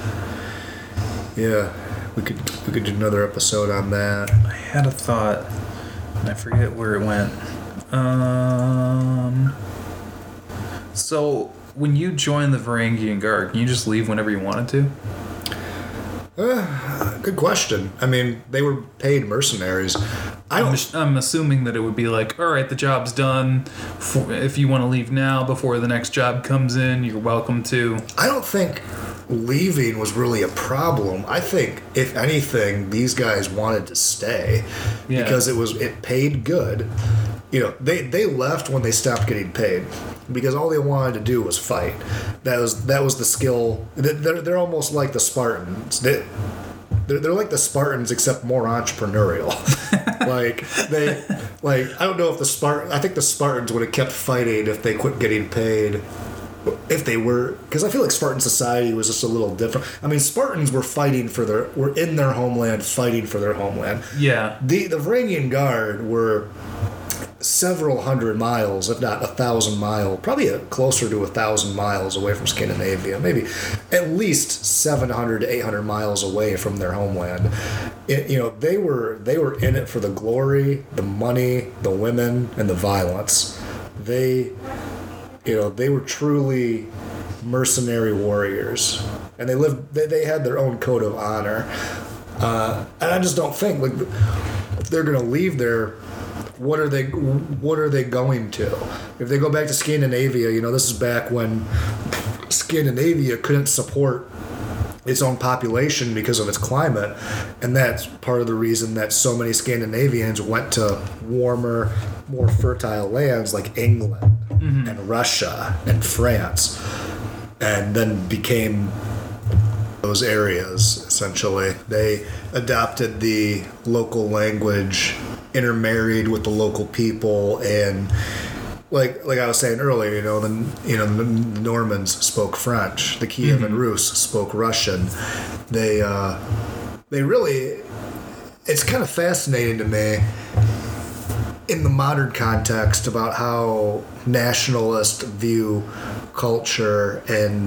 We could do another episode on that. I had a thought, and I forget where it went. So when you joined the Varangian Guard, can you just leave whenever you wanted to? Good question. I mean, they were paid mercenaries. I'm assuming that it would be like, all right, the job's done. If you want to leave now before the next job comes in, you're welcome to. I don't think leaving was really a problem. I think, if anything, these guys wanted to stay because it paid good. They left when they stopped getting paid because all they wanted to do was fight. That was the skill. They're almost like the Spartans. They're like the Spartans except more entrepreneurial. I don't know if I think the Spartans would have kept fighting if they quit getting paid. If they were, because I feel like Spartan society was just a little different. I mean, Spartans were were in their homeland, fighting for their homeland. Yeah. The Varangian Guard were several hundred miles, if not 1,000 miles, probably closer to 1,000 miles away from Scandinavia, maybe at least 700 to 800 miles away from their homeland. They were in it for the glory, the money, the women, and the violence. They were truly mercenary warriors, and they had their own code of honor. And I just don't think, like, if they're going to leave there, what are they going to? If they go back to Scandinavia, this is back when Scandinavia couldn't support its own population because of its climate, and that's part of the reason that so many Scandinavians went to warmer, more fertile lands like England and Russia and France, and then became those areas. Essentially, they adopted the local language, intermarried with the local people, and like I was saying earlier, the Normans spoke French, the Kievan Rus spoke Russian. They really, it's kind of fascinating to me in the modern context about how nationalists view culture and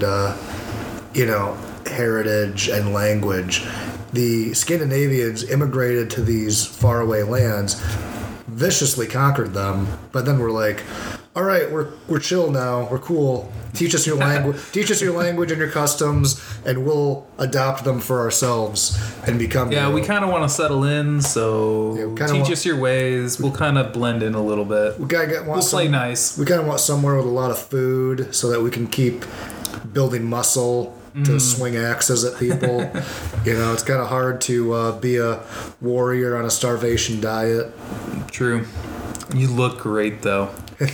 heritage and language. The Scandinavians immigrated to these faraway lands, viciously conquered them, but then we're like, all right, we're chill now, we're cool. Teach us your language and your customs, and we'll adopt them for ourselves and become. Yeah, we kind of want to settle in, so teach us your ways. We'll kind of blend in a little bit. We'll play nice. We kind of want somewhere with a lot of food so that we can keep building muscle to swing axes at people. It's kind of hard to be a warrior on a starvation diet. True. You look great, though.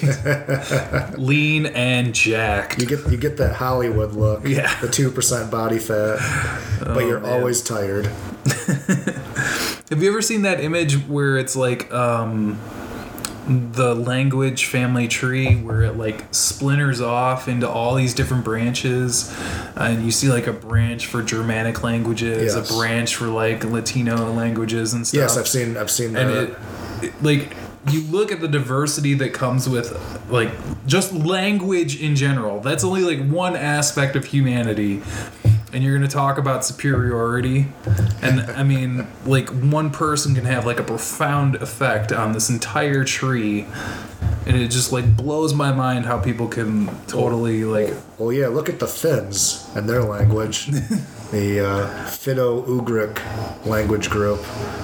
Lean and jacked. You get that Hollywood look. Yeah. The 2% body fat, but you're always tired. Have you ever seen that image where it's like the language family tree, where it like splinters off into all these different branches, and you see like a branch for Germanic languages, a branch for like Latino languages and stuff? Yes, I've seen that. And it like, you look at the diversity that comes with like just language in general. That's only like one aspect of humanity. And you're going to talk about superiority. And I mean, like, one person can have like a profound effect on this entire tree. And it just like blows my mind how people can totally like. Well, yeah, look at the Finns and their language. The Finno-Ugric language group.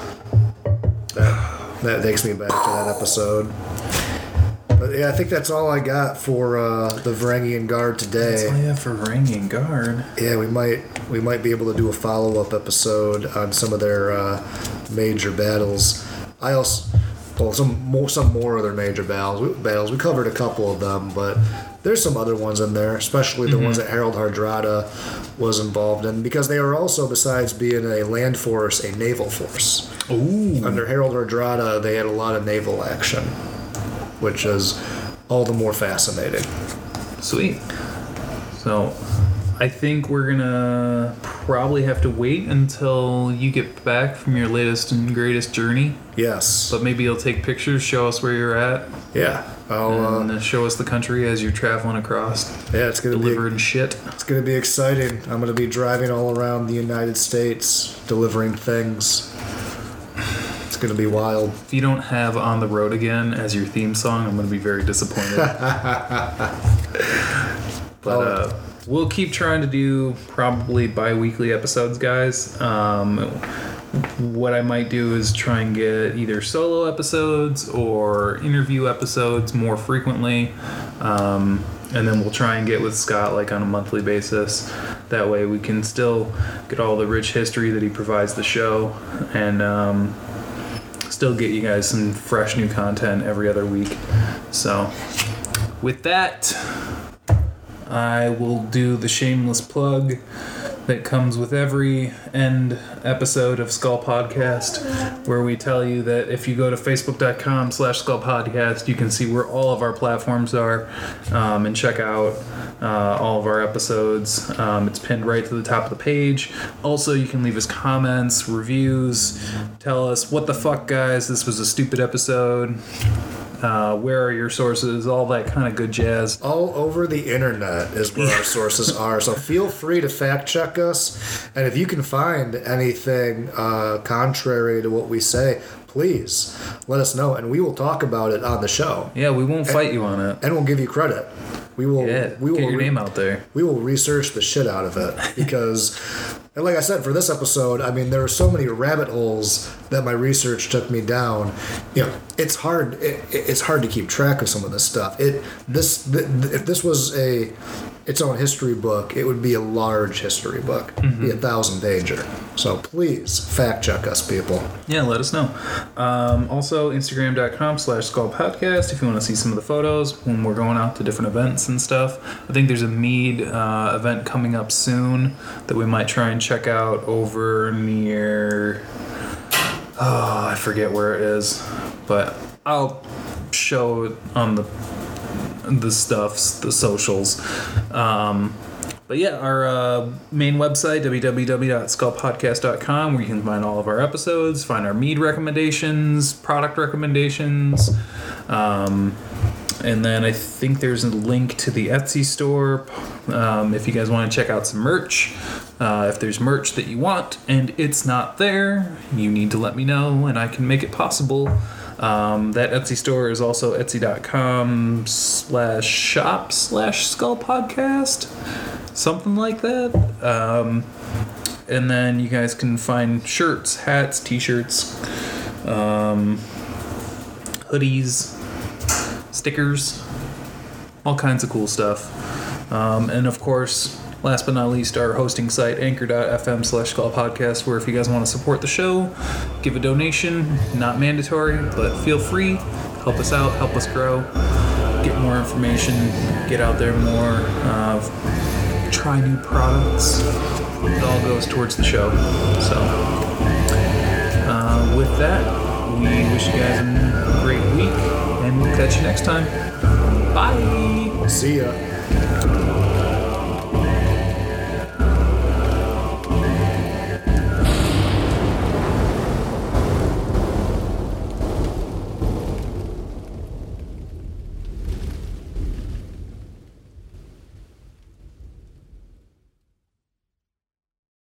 That takes me back to that episode. But yeah, I think that's all I got for the Varangian Guard today. That's all you have for Varangian Guard. Yeah, we might be able to do a follow-up episode on some of their major battles. Some more of their major battles. We covered a couple of them, but there's some other ones in there, especially the ones that Harold Hardrada was involved in, because they are also, besides being a land force, a naval force. Ooh. Under Harold Hardrada, they had a lot of naval action, which is all the more fascinating. Sweet. So, I think we're gonna probably have to wait until you get back from your latest and greatest journey. Yes. But maybe you'll take pictures, show us where you're at. Yeah. And show us the country as you're traveling across. Yeah, it's gonna delivering shit. It's gonna be exciting. I'm gonna be driving all around the United States, delivering things. It's going to be wild. If you don't have On the Road Again as your theme song, I'm going to be very disappointed. But we'll keep trying to do probably bi-weekly episodes, guys. What I might do is try and get either solo episodes or interview episodes more frequently. And then we'll try and get with Scott like on a monthly basis. That way we can still get all the rich history that he provides the show, and still get you guys some fresh new content every other week. So with that, I will do the shameless plug that comes with every end episode of Skull Podcast, where we tell you that if you go to facebook.com/Skull Podcast, you can see where all of our platforms are, and check out all of our episodes. It's pinned right to the top of the page. Also, you can leave us comments, reviews, tell us, what the fuck, guys, this was a stupid episode. where are your sources, all that kind of good jazz. All over the internet is where our sources are. So feel free to fact check us. And if you can find anything contrary to what we say, please let us know, and we will talk about it on the show. Yeah, we won't fight you on it. And we'll give you credit. We will get your name out there. We will research the shit out of it because, and like I said, for this episode, I mean, there are so many rabbit holes that my research took me down. You know, it's hard. It's hard to keep track of some of this stuff. If this was its own history book, it would be a large history book, be 1,000-pager. So please fact check us, people. Yeah, let us know. Also, Instagram.com/SkullPodcast if you want to see some of the photos when we're going out to different events and stuff. I think there's a Mead event coming up soon that we might try and check out over near... Oh, I forget where it is. But I'll show it on the stuffs, the socials. But yeah, our main website, www.skullpodcast.com, where you can find all of our episodes, find our mead recommendations, product recommendations. And then I think there's a link to the Etsy store if you guys want to check out some merch. If there's merch that you want and it's not there, you need to let me know and I can make it possible. That Etsy store is also etsy.com/shop/skullpodcast, something like that. And then you guys can find shirts, hats, t-shirts, hoodies, stickers, all kinds of cool stuff. And of course, last but not least, our hosting site, anchor.fm/skullpodcast, where if you guys want to support the show, give a donation, not mandatory, but feel free, help us out, help us grow, get more information, get out there more, try new products. It all goes towards the show. So, with that, we wish you guys a great week, and we'll catch you next time. Bye! See ya.